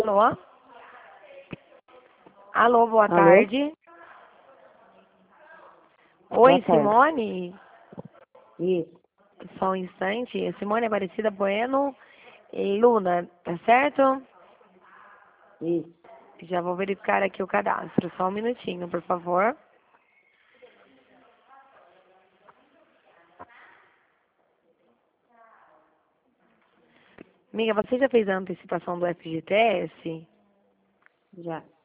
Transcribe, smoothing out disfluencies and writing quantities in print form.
Alô? Alô, boa Alô? tarde. Oi, Boa tarde. Simone? Isso, Só um instante. Simone Aparecida Bueno e Luna, tá certo? isso. Já vou verificar aqui o cadastro. Só um minutinho, por favor. Amiga, você já fez a antecipação do FGTS? Já.